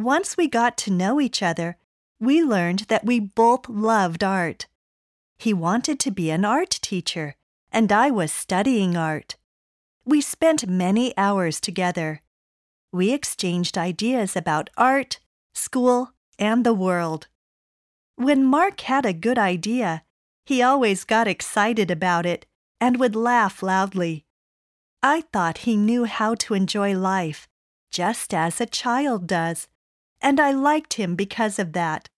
Once we got to know each other, we learned that we both loved art. He wanted to be an art teacher, and I was studying art. We spent many hours together. We exchanged ideas about art, school, and the world. When Mark had a good idea, he always got excited about it and would laugh loudly. I thought he knew how to enjoy life, just as a child does, and I liked him because of that.